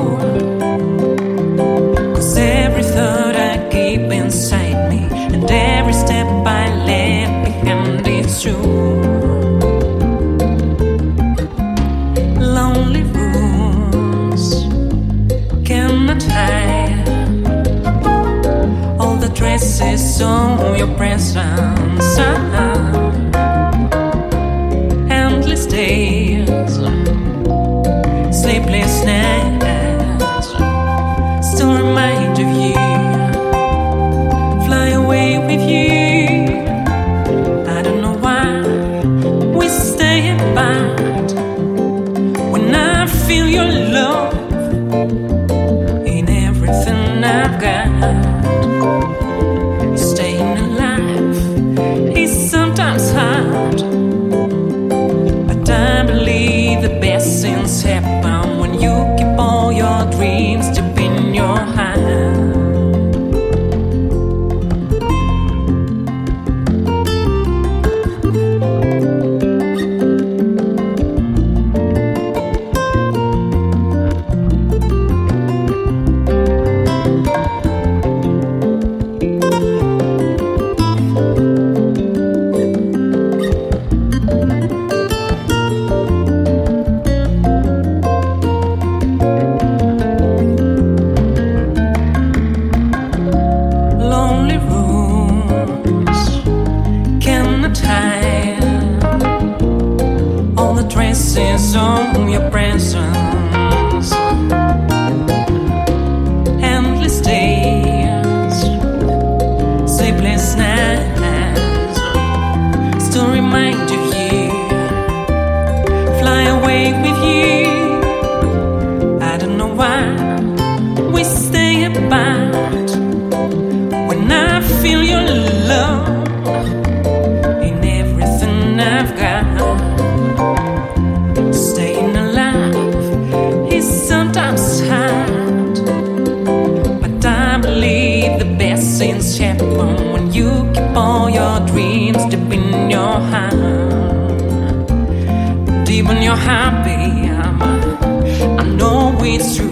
'Cause every thought I keep inside me, and every step I left behind is true. Lonely rooms cannot hide all the traces of your presence. Endless days, sleepless nights, still remind of you. Fly away with you. I don't know why we stay apart when I feel your love in everything I've got. Staying alive is sometimes hard, but I believe the best things happen when you keep all your dreams deep in your heart. All the traces of your presence. Endless days, sleepless nights, still remind of you. Fly away with you. I don't know why we stay apart when I feel your love in everything I've got. Staying alive is sometimes hard, but I believe the best things happen when you keep all your dreams deep in your heart. Deep in your heart, babe, I know it's true.